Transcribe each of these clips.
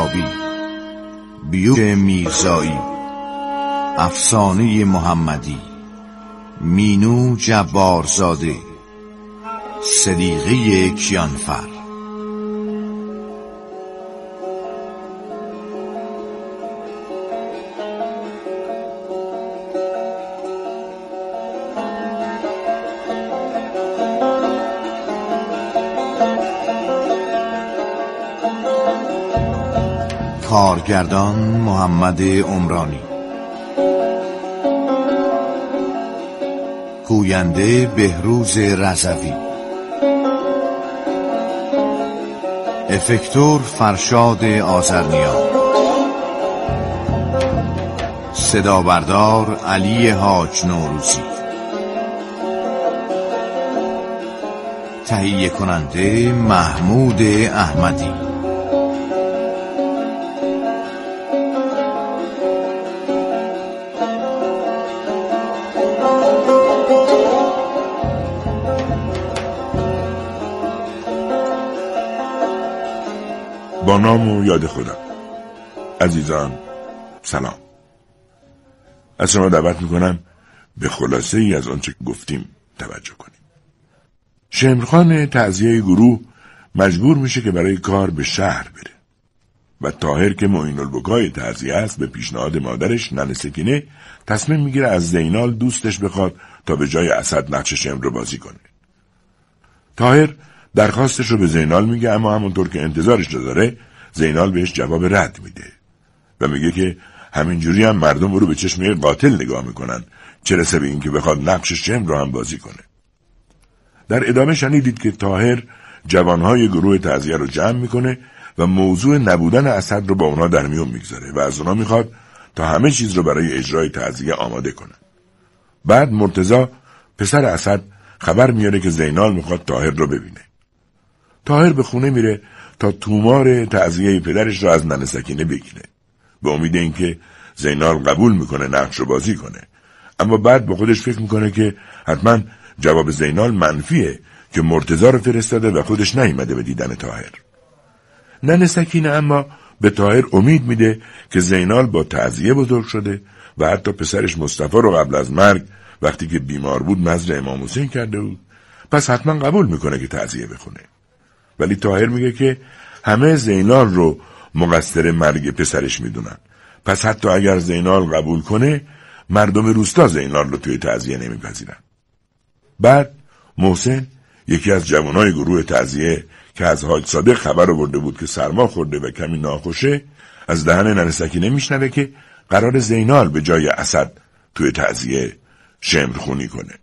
وهابی، بیوش میرزایی، افسانه محمدی، مینو جبارزاده، صدیقه کیانفر. کارگردان محمد عمرانی، گوینده بهروز رضوی، افکتور فرشاد آذرنیا، صدابردار علی حاج نوروزی، تهیه کننده محمود احمدی. با نام و یاد خدا. عزیزان سلام. از شما دعوت میکنم به خلاصه ای از آنچه گفتیم توجه کنیم. شمرخان تعزیه گروه مجبور میشه که برای کار به شهر بره و طاهر که معین البکای تعزیه است به پیشنهاد مادرش ننه سکینه تصمیم میگیره از زینال دوستش بخواد تا به جای اسد نقش شمر رو بازی کنه. طاهر درخواستش رو به زینال میگه، اما همونطور که انتظارش داره زینال بهش جواب رد میده و میگه که همینجوری هم مردم رو به چشم قاتل نگاه میکنن، چه رسه به این که بخواد نقش شمر رو هم بازی کنه. در ادامه شنیدید که طاهر جوانهای گروه تعزیه رو جمع میکنه و موضوع نبودن اسد رو با اونا در میون میگذاره و از اونا میخواد تا همه چیز رو برای اجرای تعزیه آماده کنن. بعد مرتضی پسر اسد خبر میاره که زینال میخواد طاهر رو ببینه. طاهر به خونه میره تا تومار تعزیه پدرش رو از ننه سکینه بگیره به امید اینکه زینال قبول میکنه نقش رو بازی کنه، اما بعد با خودش فکر میکنه که حتما جواب زینال منفیه که مرتضی رو فرستاده و خودش نیامده به دیدن طاهر. ننه سکینه اما به طاهر امید میده که زینال با تعزیه بزرگ شده و حتی پسرش مصطفی رو قبل از مرگ وقتی که بیمار بود نذر امام حسین کرده بود، پس حتما قبول میکنه که تعزیه بخونه. ولی طاهر میگه که همه زینال رو مقصر مرگ پسرش میدونن، پس حتی اگر زینال قبول کنه مردم روستا زینال رو توی تعزیه نمیپذیرن. بعد محسن یکی از جوانای گروه تعزیه که از حاج صادق خبر آورده بود که سرما خورده و کمی ناخوشه از دهن ننه سکینه میشنوه که قرار زینال به جای اسد توی تعزیه شمرخونی کنه.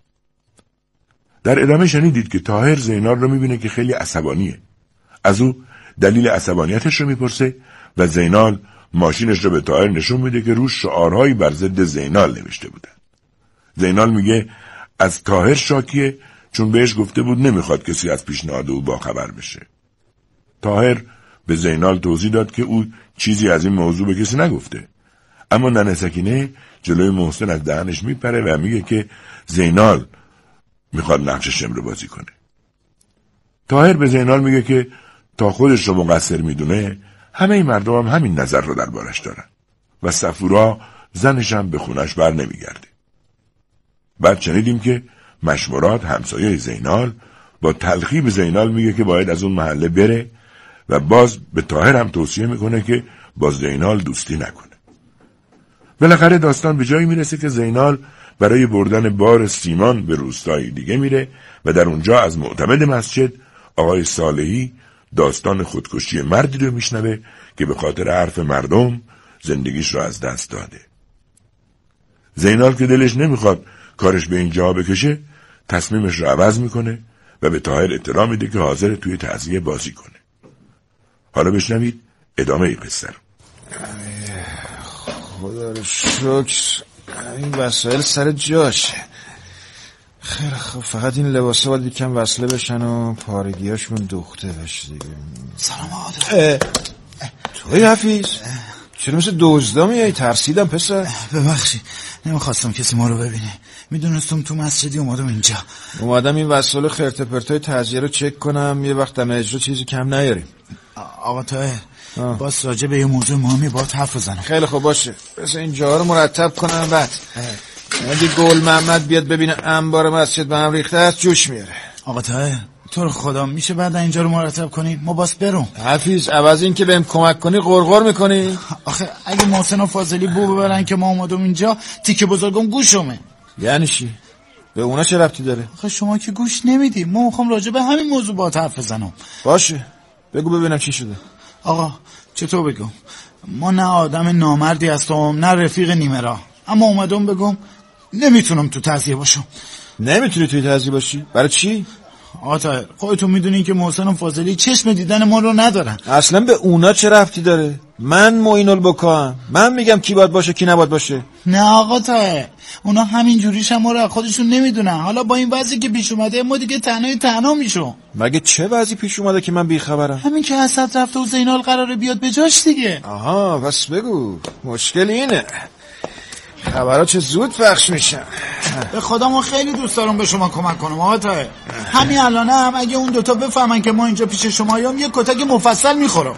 در ادامه شنیدید که طاهر زینال رو میبینه که خیلی عصبانیه. از او دلیل عصبانیتش رو میپرسه و زینال ماشینش رو به طاهر نشون میده که روش شعارهایی بر ضد زینال نوشته بودن. زینال میگه از طاهر شاکیه چون بهش گفته بود نمیخواد کسی از پیشنهاد او باخبر بشه. طاهر به زینال توضیح داد که او چیزی از این موضوع به کسی نگفته، اما ننه سکینه جلوی محسن از دهنش میپره و میگه که زینال میخواد نقش شمر بازی کنه. طاهر به زینال میگه که تا خودش رو مقصر میدونه همه مردم هم همین نظر رو دربارش دارن و صفورا زنش هم به خونش بر نمیگرده. بعد شنیدیم که مشمرات همسایه زینال با تلخی به زینال میگه که باید از اون محله بره و باز به طاهر هم توصیه میکنه که با زینال دوستی نکنه. بالاخره داستان به جایی میرسه که زینال برای بردن بار سیمان به روستایی دیگه میره و در اونجا از معتمد مسجد آقای صالحی داستان خودکشی مردی رو میشنوه که به خاطر حرف مردم زندگیش رو از دست داده. زینال که دلش نمیخواد کارش به این جا بکشه تصمیمش رو عوض میکنه و به طاهر اطلاع میده که حاضر توی تعزیه بازی کنه. حالا بشنوید ادامه قصه رو. خدا رو شکر این وسایل سر جاشه. خیلی خوب، فقط این لباسا باید یکم وصله بشن و پارگیاشون دوخته بشه دیگه. سلام آقا. توی حفیظ چرا مثل دزدا میای؟ ترسیدم پسر. ببخشید نمیخواستم کسی ما رو ببینه، میدونستم تو مسجدی اومدم اینجا. اومدم این وسایل خرت پرتای تعزیه رو چک کنم، یه وقت دم اجرا چیزی کم نیاریم. آقا طاهر باز راجع به یه موضوع مهمی باهات حرف بزنم. خیلی خوب باشه، بس این جاها رو مرتب کنم. بعد اگه گل محمد بیاد ببینه انبار مسجد به هم ریخته است جوش میاره. آقا طاهر تو رو خدا میشه بعد اینجا رو مرتب کنی؟ ما باز برم. حفیظ عوض این که بهم کمک کنی غرغر میکنی. آخه اگه محسن و فاضلی بو ببرن که ما اومدم اینجا تیکه بزرگم گوشمه. یعنی چی؟ به اونا چه ربطی داره؟ آخه شما که گوش نمیدی. ما میخوام راجع به همین موضوع باهات حرف بزنم. باشه بگو ببینم چی شده. آقا چطور بگم؟ ما نه آدم نامردی هستم نه رفیق نیمه راه، اما اومدم بگم نمیتونم تو تعزیه باشم. نمیتونی توی تعزیه باشی؟ برای چی؟ آقا خودتون میدونین که محسن و فاضلی چشم دیدن ما رو ندارن. اصلا به اونا چه ربطی داره؟ من معین البکام، من میگم کی باید باشه کی نباید باشه. نه آقا طاهر، اونا همین جوریش هم ما رو خودشون نمیدونن. حالا با این وضعی که پیش اومده ما دیگه تنها میشم. مگه چه وضعی پیش اومده که من بیخبرم؟ همین که حسد رفته و زینال قراره بیاد به جاش دیگه. آها بس بگو. مشکل اینه خبرها چه زود پخش میشن. به خدا ما خیلی دوست دارم به شما کمک کنم آقا طاهر. همین الان هم اگه اون دوتا بفهمن که ما اینجا پیش شماییم یه کتک مفصل میخورم.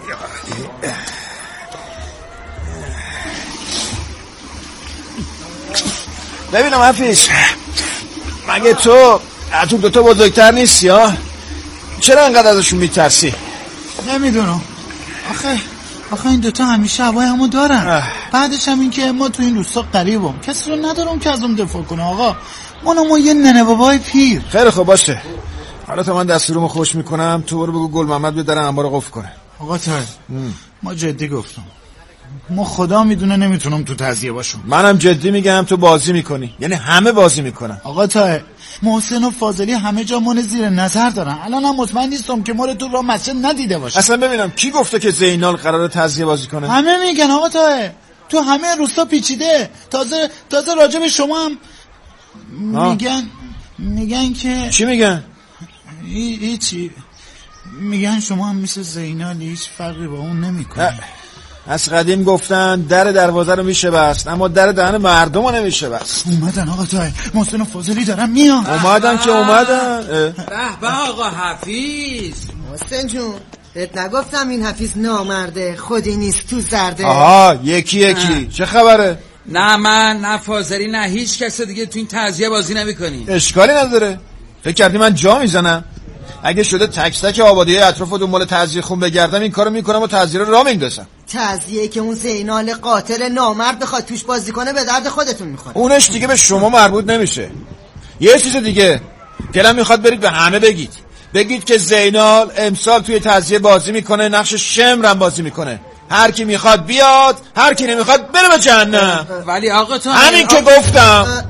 ببینم حفیظ، مگه تو از اون دوتا بزرگتر نیستی ها؟ چرا انقدر ازشون میترسی؟ نمیدونم آخه این دوتا همیشه هوای همو دارن. بعدش هم این که ما تو این روستا قریبم، کسی رو ندارم که از اون دفاع کنه. آقا ما یه ننه بابای پیر. خیلی خوب باشه، حالا تا من دستورمو خوش میکنم تو برو بگو گل محمد بیاد در انبار قفل کنه. آقا طاهر ما جدی گفتم، ما خدا میدونه نمیتونم تو تعزیه باشم. منم جدی میگم تو بازی میکنی، یعنی همه بازی میکنن. آقا طاهر محسن و فاضلی همه جا من زیر نظر دارن. الان هم مطمئن نیستم که ما رو تو راه مسجد ندیده باشه. اصلا ببینم کی گفته که زینال قراره تعزیه بازی کنه؟ همه میگن آقا طاهر، تو همه روستا پیچیده. تازه راجع به شما هم میگن که چی میگن؟ هیچی. میگن شما هم مثل زینال هیچ فرقی با اون نمیکنی. از قدیم گفتن در دروازه رو میشه بست، اما در دهن مردم رو نمیشه بست. اومدن آقا طاهر، محسن و فاضلی دارن میان. اومدن که اومدن. به آقا حفیظ. محسن جون بهت نگفتم این حفیظ نامرده، خودی نیست تو زرده. آها یکی چه خبره؟ نه من نه فاضلی نه هیچ کس دیگه تو این تعزیه بازی نمی‌کنی. اشکالی نداره. فکر کردی من جا میزنم؟ اگه شده تک تک آبادی‌های اطراف و دنبال تعزیه خون بگردم این کارو میکنم و تعزیه رو راه میندازم. تعزیه که اون زینال قاتل نامرد بخواد توش بازی کنه به درد خودتون میخوره. اونش دیگه به شما مربوط نمیشه. یه چیز دیگه دلم میخواد برید به همه بگید که زینال امسال توی تعزیه بازی میکنه، نقش شمرم بازی میکنه. هر کی میخواد بیاد، هر کی نمیخواد بره به جهنم. ولی آقا تو همین که گفتم.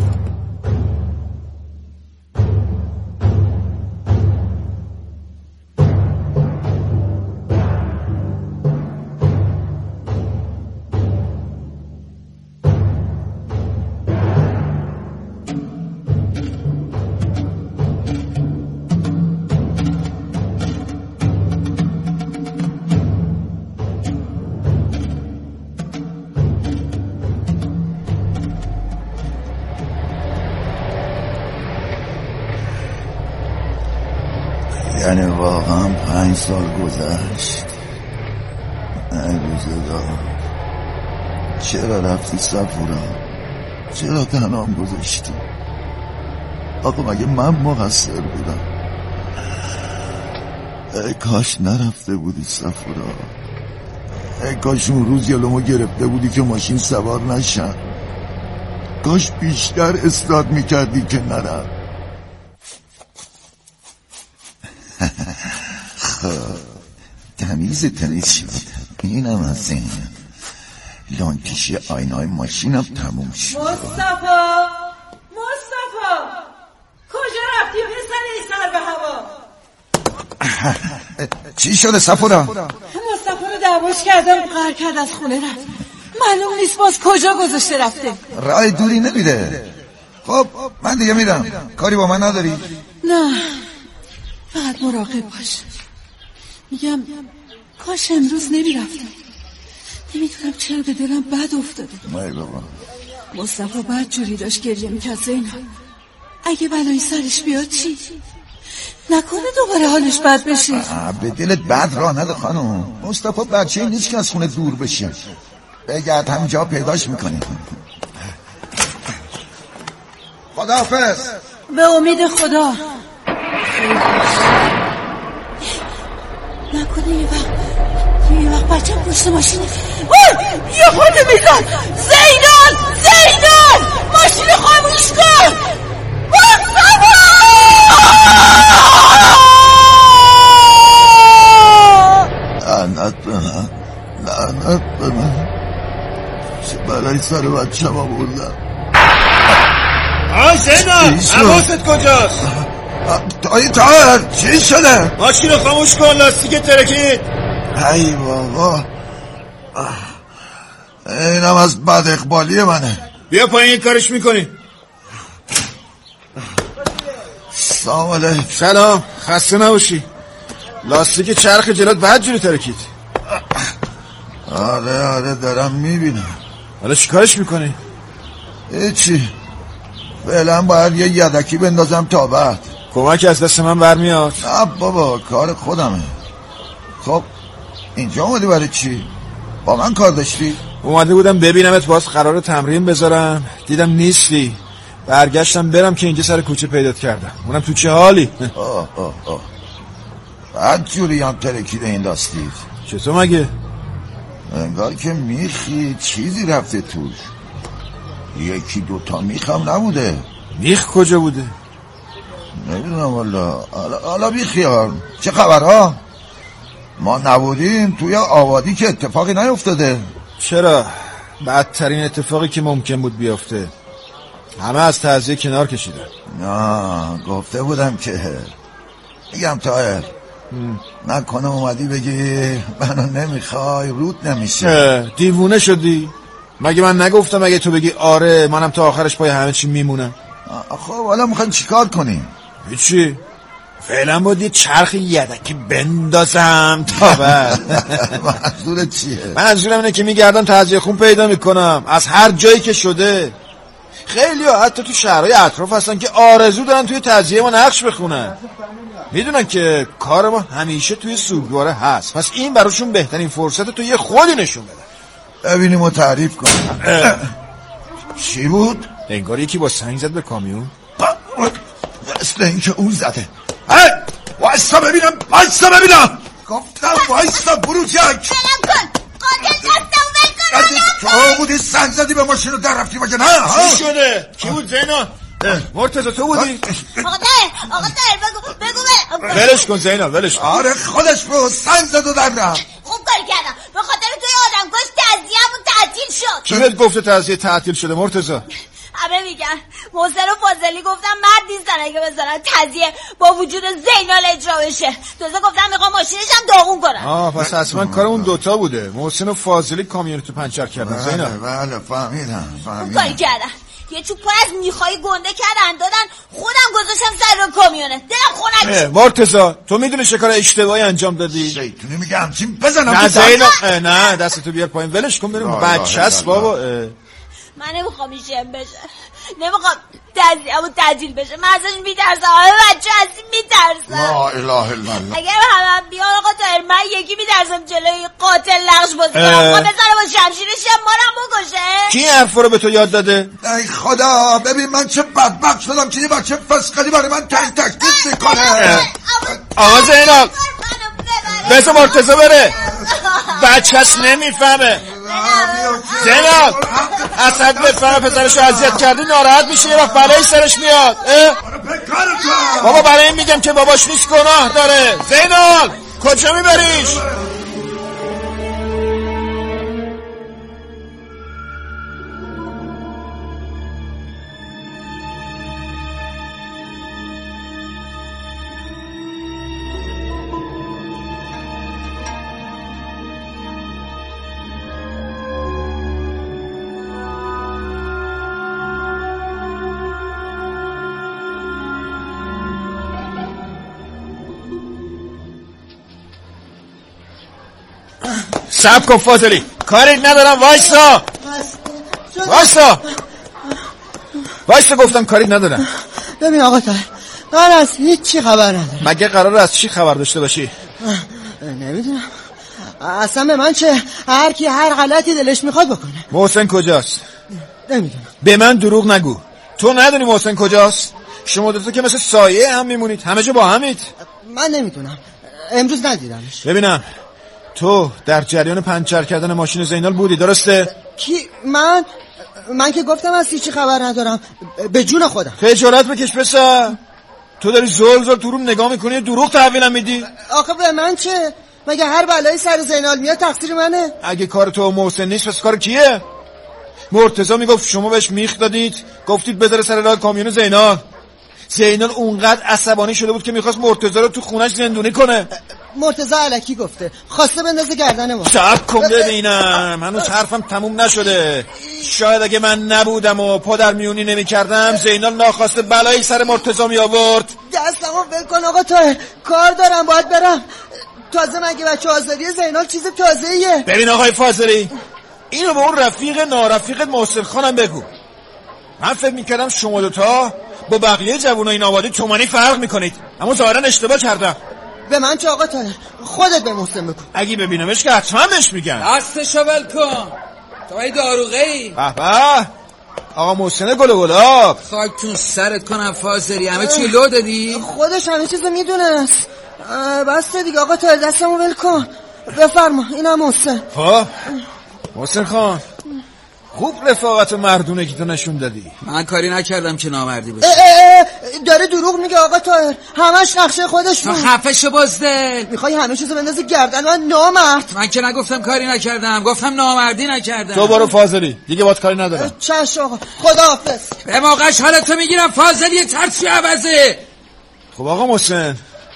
یعنی واقعا 5 سال گذشت. ای روزگار، چرا رفتی صفورا؟ چرا تنهام گذاشتی؟ آقا مگه من مقصر بودم؟ ای کاش نرفته بودی صفورا. ای کاش اون روز جلومو گرفته بودی که ماشین سوار نشم. کاش بیشتر اصرار میکردی که نرم. تمیز شد. اینم از این لانکشی آینای ماشینم تموم شد. مصطفی کجا رفتی پسر ای سر به هوا؟ چی شده صفورا؟ مصطفی رو دعواش کردم، قهر کرد از خونه رفت. معلوم نیست باز کجا گذاشته رفته. راه دوری نمیده. خب من دیگه میرم. کاری با من نداری؟ نه فقط مراقب باش. میگم کاش امروز نمیرفتم. نمیدونم چرا به دلم بد افتاده. مای بابا مصطفی بد جوری داشت گریه میکرد زینب. اگه بلایی سرش بیاد چی؟ نکنه دوباره حالش بد بشه. به دلت بد راه نده خانم. مصطفی بچه نیست که از خونه دور بشه. بگرد همینجا پیداش میکنی. خداحافظ. به امید خدا. نکنه یه وقت بچه پشت ماشینه. یه خورده میزن. زینال ماشین خاموش کن. لعنت به من چه بلایی سر بچه ما بردم. زینال حواست کجاست؟ تایر چی شده؟ ماشین رو خاموش کن، لاستیک ترکید. ای بابا اینم از بد اقبالی منه. بیا پایین کارش میکنی. سلام علیکم. سلام، خسته نباشی. لاستیک چرخ جلوت بد جوری ترکید. آره دارم میبینم. حالا چیکارش میکنی؟ هیچی، فعلا باید یه یدکی بندازم تا بعد. کمک از دست من برمیاد؟ نه بابا، کار خودمه. خب اینجا اومدی برای چی؟ با من کار داشتی؟ اومده بودم ببینمت، باز قرار تمرین بذارم، دیدم نیستی، برگشتم برم که اینجا سر کوچه پیدات کردم. اونم تو چه حالی؟ بعد جوری هم ترکیده این لاستیک. چطور مگه؟ انگار که میخی چیزی رفته توش. یکی دوتا میخم نبوده. میخ کجا بوده؟ نمیدونم والا. حالا بیخیال، چه خبرها؟ ما نبودیم توی آبادی که اتفاقی نیفتاده. چرا؟ بدترین اتفاقی که ممکن بود بیفته. همه از تعزیه کنار کشیدن. نه گفته بودم که میگم تایر نکنه اومدی بگی منو نمیخوای رود نمیشه. دیوونه شدی؟ مگه من نگفتم اگه تو بگی آره منم تا آخرش پای همه چی میمونم؟ خب حالا میخواین چیکار کنیم؟ هیچی، فعلا باید یه چرخ یدکی بندازم تا بعد. منظورت چیه؟ منظورم اینه که میگردم تعزیه خون پیدا میکنم از هر جایی که شده. خیلی ها حتی تو شهرهای اطراف هستن که آرزو دارن توی تعزیه ما نقش بخونن. میدونن که کار ما همیشه توی سوگواره هست، پس این براشون بهترین فرصت تو یه خودی نشون بده. ببینیم و تعریف کن. چی بود؟ انگار یکی با سنگ زد به کامیون. مثل این که اون زده. وایستا ببینم. گفتم وایستا بروجک. بلم کن قاتل دستم تو بودی سنگ زدی به ماشین رو در رفتی مگه نه؟ چی شده؟ کی بود زینال؟ مرتضی تو بودی؟ آقا تایر بگو ولش کن زینال، ولش کن. آره خودش بود، سنگ زد و در رفت. خوب کار کردم، به خاطر توی آدمکش تعزیه‌مون تعطیل شد. کی بهت گفته تعزیه تعطیل شده مرتضی؟ همه میگن محسن و فاضلی گفتم مرد نیستن اگه بذارن تعزیه با وجود زینال اجرا بشه. تازه گفتم میخوام ماشینش هم داغون کنم. پس حتما کار اون دوتا بوده. محسن و فاضلی کامیونتو پنچر کردن. زینال بله فهمیدم. کاری کردن، یه چوب پر از میخای گنده کردن دادن، خودم گذاشتم سر رو کامیونه. دلم خنک. مرتضی تو میدونی چه کار اشتباهی انجام دادی؟ شیطونی میگه همچین بزنم. نه زینال نه، دستتو بیار پایین، ولش کن بریم. بچه‌ست بابا. من نمیخوام این بشه، نمیخوام تعزیه‌مون تعطیل بشه. من ازش میترسم، همه بچه از این میترسم. لا اله الا الله. اگر همه بیان آقا تایر من یکی میترسم جلوی قاتل نقش بازی کنم. آقا بزنه با شمشیرش مارم بکشه. کی این حرف رو به تو یاد داده؟ ای خدا ببین من چه بدبخت شدم که یه بچه فسقلی برای من تکلیف میکنه. آقا زینال بذار مرتضی بره، بچه‌ست نمیفهمه. زینال اصلا بفهمه پسرشو اذیت کردی ناراحت میشه، یه وقت بلایی سرش میاد. بابا برای این میگم که باباش نیست، گناه داره. زینال کجا میبریش؟ صبر کن فاضلی، کاری ندارم. وایسا گفتم کاری ندارم. ببین آقا تایر من از هیچی خبر ندارم. مگه قرار از چی خبر داشته باشی؟ نمیدونم اصلا به من چه، هر کی هر غلطی دلش میخواد بکنه. محسن کجاست؟ نمیدونم. به من دروغ نگو. تو ندونی محسن کجاست؟ شما دوتا که مثل سایه هم میمونید، همه جا با همید. من نمیدونم، امروز ندیدمش. ببینم تو در جریان پنچر کردن ماشین زینال بودی درسته؟ کی؟ من که گفتم از هیچی خبر ندارم، به جون خودم. خجالت بکش پسر. تو داری زل تو رو نگاه میکنی، دروغ تحویلم میدی. آخه به من چه؟ مگه هر بلایی سر زینال میاد تقصیر منه؟ اگه کار تو محسن نیست پس کار کیه؟ مرتضی میگفت شما بهش میخ دادید، گفتید بذاره سر راه کامیون زینال اونقدر عصبانی شده بود که میخواست مرتضی رو تو خونش زندونی کنه. مرتضی الکی گفته، خواسته بندازه گردن ما. صبر کن ببینم، هنوز حرفم تموم نشده. شاید اگه من نبودم و پا در میونی نمی کردم زینال ناخواسته بلایی سر مرتضی می آورد. دستمو ول کن آقا طاهر، کار دارم باید برم. تازه مگه بچه آزادی زینال چیز تازه‌ایه؟ ببین آقای فاضلی، اینو به اون رفیق نارفیقت محسن خانم بگو. من فکر میکردم شما دوتا با بقیه جوانای این آبادی تومانی فرق میکنید، اما ظاهرا اشتباه کردم. به من چه آقا طاهر؟ خودت به محسن بگو. اگه ببینمش که حتما بهش میگم. دستشو ول کن. تو ای داروغه‌ای. به به آقا محسن گل و گلاب. خاکتون سرت کنم فاضلی، همه چی لو دادی؟ خودش همه چیزو میدونست. بس دیگه آقا طاهر، دستمو ول کن. بفرما، اینم محسن. خب محسن خان، خوب رفاقت مردونگی تو نشون دادی. من کاری نکردم که نامردی بشه. داره دروغ میگه آقا طاهر، همش نقشه خودش بود. خفه شو بازده. میخوای همه چیزو بندازی گردن من؟ نامرد. من که نگفتم کاری نکردم، گفتم نامردی نکردم. تو برو فاضلی، دیگه باید کاری ندارم. چش آقا، خداحافظ. به موقعش حالتو میگیرم فاضلی، ترسی عوضه. خب آقا محسن،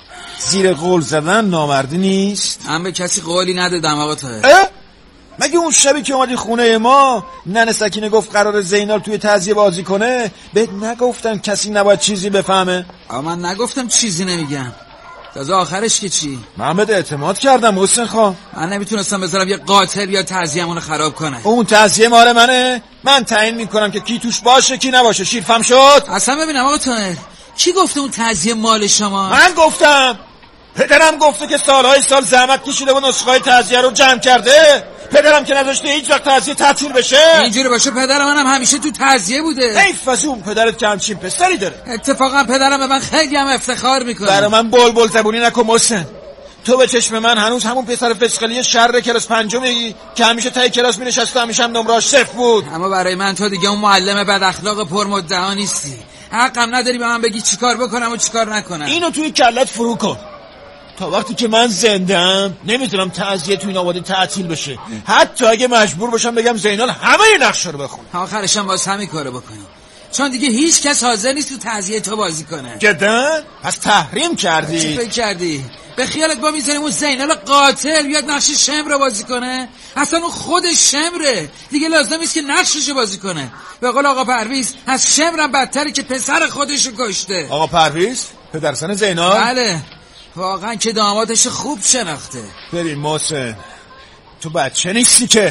زیر قول زدن نامردی نیست؟ من به کسی قولی ندادم آقا طاهر. مگه اون شبی که اومدی خونه ما ننه سکینه گفت قرار زینال توی تعزیه بازی کنه، بهت نگفتن کسی نباید چیزی بفهمه؟ اما من نگفتم چیزی نمیگم. تازه آخرش که چی؟ من بهت اعتماد کردم محسن خان. من نمیتونستم بذارم یه قاتل یا تعزیه‌مونو خراب کنه. اون تعزیه مال منه، من تعیین میکنم که کی توش باشه کی نباشه. شیرفهم شد؟ اصلا ببینم آقا طاهر، کی گفته اون تعزیه مال شما؟ من گفتم. پدرم گفته که سالهای سال زحمت کشیده و نسخه‌های تعزیه رو جمع کرده. پدرم که نداشته هیچ وقت تعزیه تعطیل بشه. اینجوری باشه پدر منم همیشه تو تعزیه بوده. حیف از اون پدرت که همچین پسری داره. اتفاقا پدرم به من خیلی هم افتخار میکنه. برای من بلبل زبونی نکن محسن. تو به چشم من هنوز همون پسر فسقلی شر کلاس پنجمی که همیشه تای کلاس مینشسته، همیشه هم نمره‌اش صفر بود. اما برای من تو دیگه اون معلم بد اخلاق پرمدعا نیستی. حقم نداری به من بگی چیکار بکنم و چیکار نکنم. اینو توی کلت فرو کن. تا وقتی که من زنده‌ام نمیتونم تعزیه تو این آبادی تعطیل بشه، حتی اگه مجبور باشم بگم زینال همه نقشه رو بخون. آخرش هم باز همین کارو بکنم، چون دیگه هیچ کس حاضر نیست تو تعزیه تو بازی کنه. جدا؟ پس تحریم کردی؟ چی فکر کردی؟ به خیالت با میذاریم اون زینال قاتل بیاد نقش شمر رو بازی کنه؟ اصلا اون خودش شمره، دیگه لازم نیست که نقشش بازی کنه. به قول آقا پرویز از شمرم بدتره که پسر خودش رو کشته. آقا پرویز پدرسن زینال؟ بله، واقعا که دامادش خوب شناخته. ببین محسن، تو بچه نیستی که،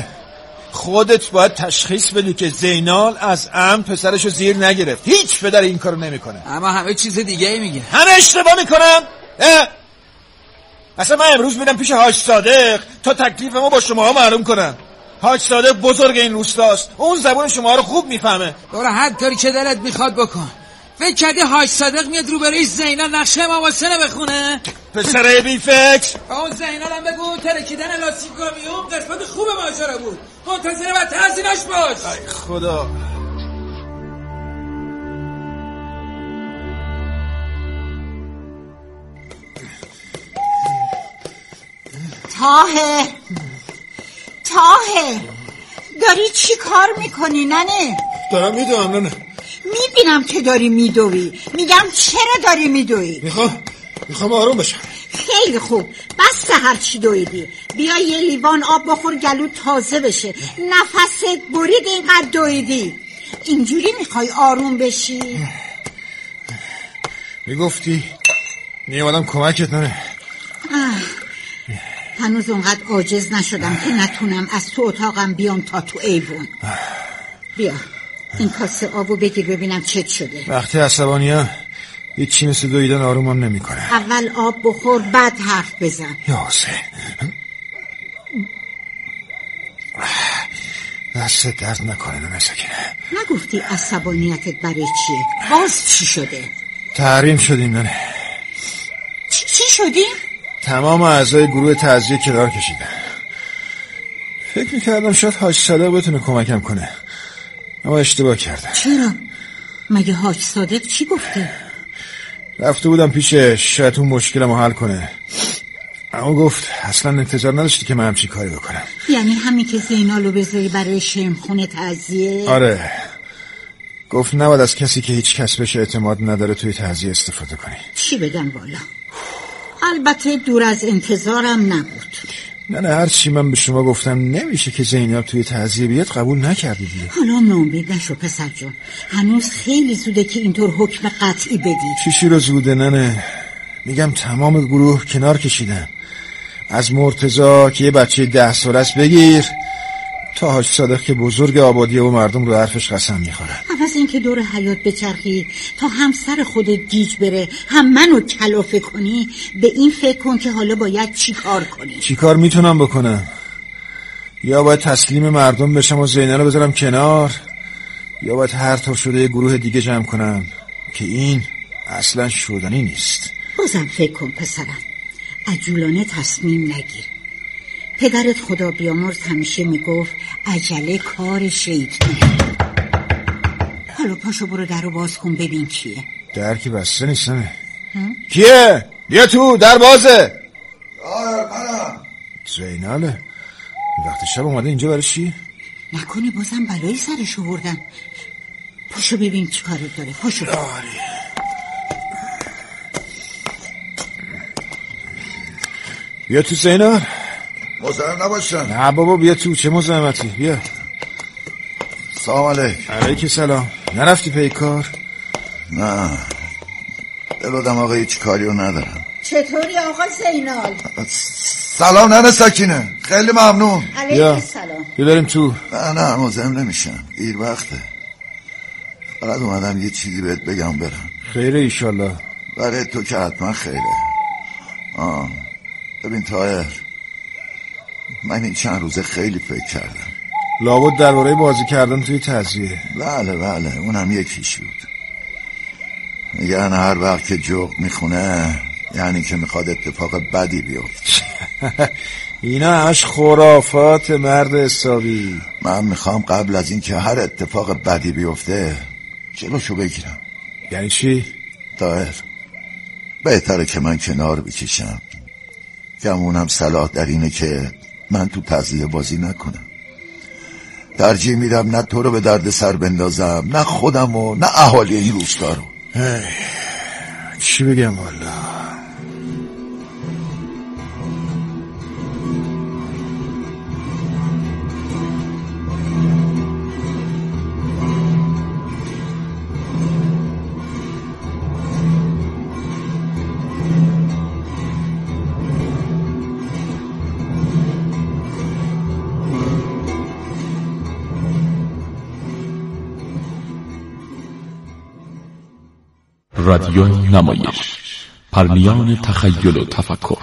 خودت باید تشخیص بدی که زینال از عمد پسرشو زیر نگرفت. هیچ پدر این کارو نمیکنه. اما همه چیز دیگه ای میگه. همه اشتباه میکنم؟ اصلا من امروز میرم پیش حاج صادق تا تکلیفمو با شماها معلوم کنم. حاج صادق بزرگ این روستاست، اون زبان شما رو خوب میفهمه. برو هر کاری که دلت میخواد بکن. فکر کردی حاج صادق میاد روبروی زینال نقشه امام حسین بخونه؟ پسر بی فکر. اون زینال هم بگو ترکیدن لاستیک کامیون قسمت خوب ماجرا بود، منتظر و تعظیمش باش. ای خدا. تاهر داری چی کار میکنی ننه؟ دارم میدوام ننه. میبینم که داری میدوی، میگم چرا داری میدوی؟ میخوام آروم بشم. خیلی خوب، بس هر چی دویدی، بیا یه لیوان آب بخور گلو تازه بشه. نفست برید اینقدر دویدی، اینجوری میخوای آروم بشی؟ میگفتی میامدم کمکت ننه. هنوز اونقدر عاجز نشدم که نتونم از تو اتاقم بیام تا تو ایوون. بیا این کاسه آبو بگیر ببینم چت شده. وقتی عصبانیم هیچی مثل دویدن آرومم نمیکنه. اول آب بخور بعد حرف بزن. یا حسین، دست درد نکنه مسکینه. نگفتی عصبانیتت برای چیه؟ باز چی شده؟ تحریم شدیم ننه. چی شدیم؟ تمام اعضای گروه تعزیه کنار کشیدن. فکر میکردم شاید حاج صادق بتونه کمکم کنه، اما اشتباه کردم. چرا؟ مگه حاج صادق چی گفته؟ رفته بودم پیشش شاید اون مشکلمو حل کنه، اما گفت اصلا انتظار نداشتی که من همچی کاری بکنم. یعنی همین که زینالو بذاری برای شمخونه تعزیه؟ آره، گفت نباید از کسی که هیچ کس بهش اعتماد نداره توی تعزیه استفاده کنی. چی بگم والا؟ البته دور از انتظارم نبود. نه هر چی من به شما گفتم نمیشه که زینب توی تعزیه بیاد قبول نکردی دیگه. حالا ناامید نشو پسر جون، هنوز خیلی زوده که اینطور حکم قطعی بدی. چی رو زوده ننه؟ میگم تمام گروه کنار کشیدن، از مرتضی که یه بچه 10 ساله است بگیر تا حاج صادق که بزرگ آبادیه و مردم رو حرفش قسم میخورن. عوض این که دور حیات بچرخی تا هم سر خودت گیج بره هم منو کلافه کنی، به این فکر کن که حالا باید چی کار کنی. چی کار میتونم بکنم؟ یا باید تسلیم مردم بشم و زینه رو بذارم کنار، یا باید هر طور شده یه گروه دیگه جمع کنم که این اصلا شدنی نیست. بازم فکر کن پسرم، عجولانه تصمیم نگیر. پدرت خدا بیامرز همیشه میگفت عجله کار شیطونه. حالا پاشو برو در رو باز کن ببین کیه. در که بسته نیستنه. کیه؟ بیا تو، در بازه. منم. زیناله وقت شب اومده اینجا برای چی؟ نکنی بازم بلایی سرش آوردن. پاشو ببین چی کارت داره. پاشو. بیا تو زینال. مزاحم نباشن. نه بابا بیا تو، چه مزاحمتی، بیا. سلام علیک. علیک سلام. نرفتی پیکار؟ نه دلودم آقا هیچ کاریو ندارم. چطوری آقا زینال؟ سلام ننه سکینه، خیلی ممنون. علیک سلام. بیا بریم تو. نه مزاحم نمیشم، دیر وقته. فقط اومدم یه چیزی بهت بگم برم. خیره ایشالله. برای تو که حتما خیره. ببین طاهر، من این چند روزه خیلی فکر کردم. لابد درباره بازی کردن توی تعزیه. بله اونم یکیش بود. میگن هر وقت که جغد میخونه یعنی که میخواد اتفاق بدی بیفته. اینا همش خرافات مرد حسابی. من میخوام قبل از این که هر اتفاق بدی بیفته جلوشو بگیرم. یعنی چی؟ طاهر، بهتره که من کنار بکشم. گمونم صلاح در اینه که من تو تعزیه بازی نکنم. ترجیح میدم نه تو رو به درد سر بندازم، نه خودم و نه اهالی این روستا رو. چی بگم والا. رادیو نمایش، پرنیان تخیل و تفکر.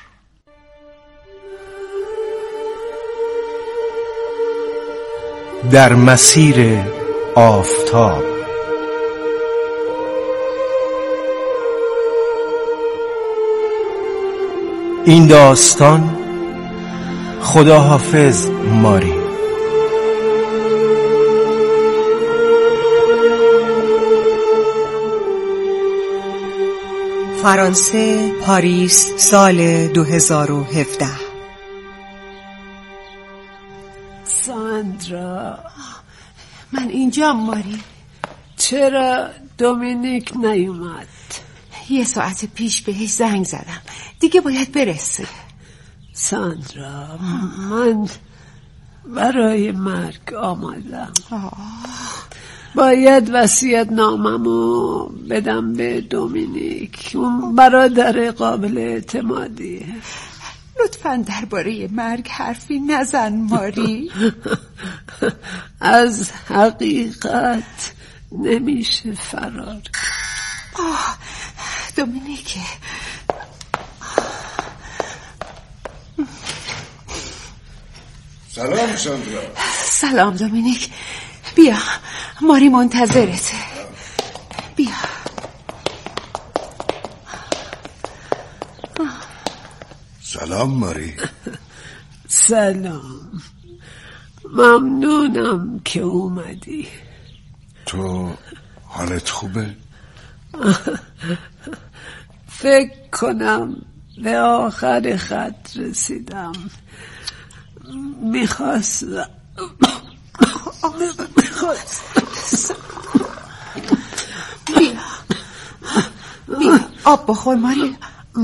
در مسیر آفتاب. این داستان خداحافظ ماری. فرانسه، پاریس، سال 2017. ساندرا، من اینجا ماری. چرا دومینیک نیومد؟ 1 ساعت پیش بهش زنگ زدم، دیگه باید برسه. ساندرا، من برای مرگ آمدم. باید وصیت ناممو بدم به دومینیک، اون برادر قابل اعتمادیه. لطفاً درباره مرگ حرفی نزن ماری. از حقیقت نمیشه فرار. دومینیک. سلام ساندرا. سلام دومینیک. بیا ماری منتظرته. بیا. سلام ماری. سلام. ممنونم که اومدی. تو حالت خوبه؟ فکر کنم به آخر خط رسیدم. میخواستم بیا آب بخور ماری.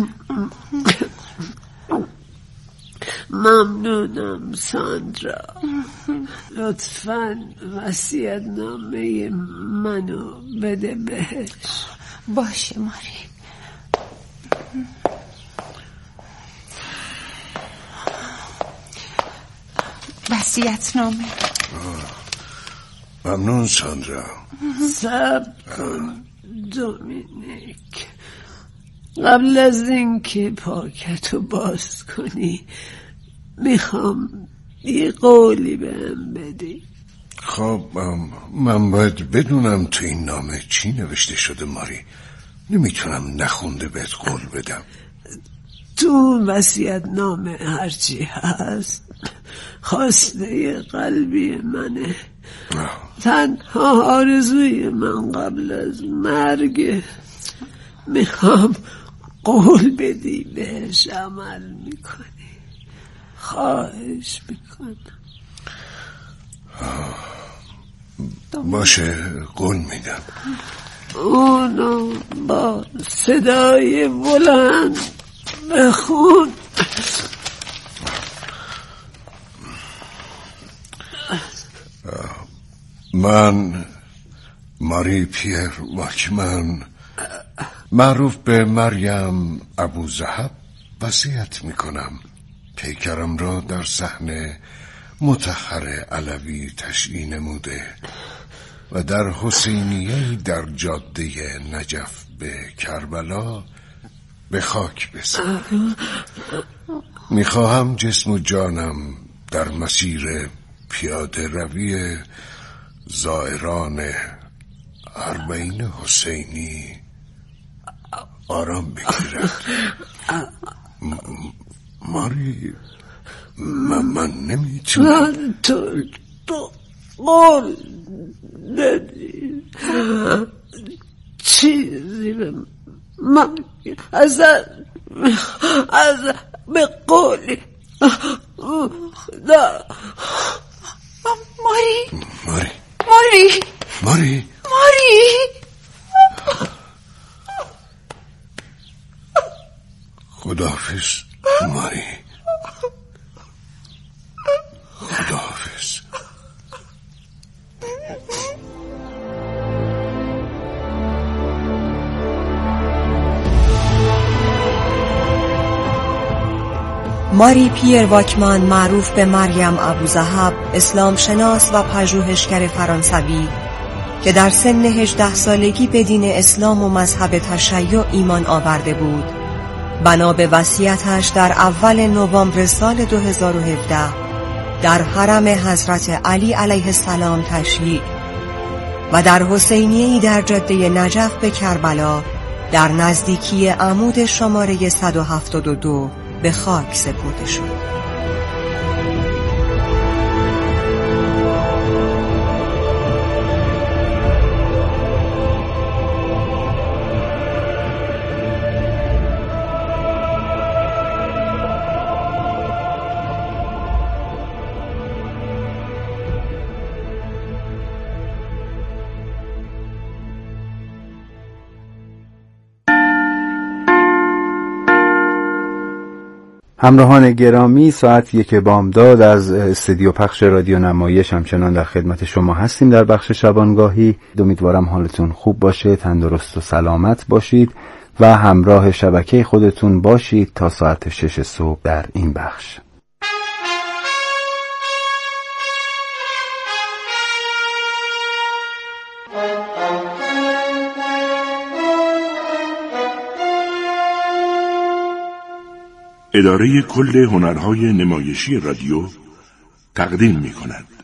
ممنونم ساندرا. لطفاً وصیت‌نامه منو بده بهش. باشه ماری. وصیت‌نامه. ممنون ساندرا. صبر کن دومینیک. قبل از اینکه پاکتو باز کنی میخوام یه قولی بهم بدی. خب من باید بدونم تو این نامه چی نوشته شده ماری. نمیتونم نخونده بهت قول بدم. تو وصیت‌نامه هرچی هست خواسته قلبی منه. تنها آرزوی من قبل از مرگ. میخوام قول بدی بهش عمل میکنی. خواهش میکنم. باشه قول میدم. اونو با صدای بلند بخون. من ماری پیر واکمن معروف به مریم ابوذهب وصیت میکنم پیکرم را در صحن مطهر علوی تشییع نموده و در حسینیه در جاده نجف به کربلا به خاک بسپارم. میخواهم جسم و جانم در مسیر پیاده روی زائران اربعین حسینی آرام بگیرد. ماری من نمیتونم. تو قول دادی چیزی من از به قولی خدا. ماری ماری ماری ماری ماری. خداحافظ ماری. خداحافظ. ماری پیر واکمان معروف به مریم ابوذهب، اسلام شناس و پژوهشگر فرانسوی که در سن 18 سالگی به دین اسلام و مذهب تشیع ایمان آورده بود، بنا به وصیتش در اول نوامبر سال 2017 در حرم حضرت علی علیه السلام تشییع و در حسینیه‌ای در جاده نجف به کربلا در نزدیکی عمود شماره 172 به خاک سپرده شد. همراهان گرامی، ساعت 1 بامداد از استودیو پخش رادیو نمایش همچنان در خدمت شما هستیم در بخش شبانگاهی. امیدوارم حالتون خوب باشه، تندرست و سلامت باشید و همراه شبکه خودتون باشید تا ساعت 6 صبح در این بخش. اداره کل هنرهای نمایشی رادیو تقدیم می کند.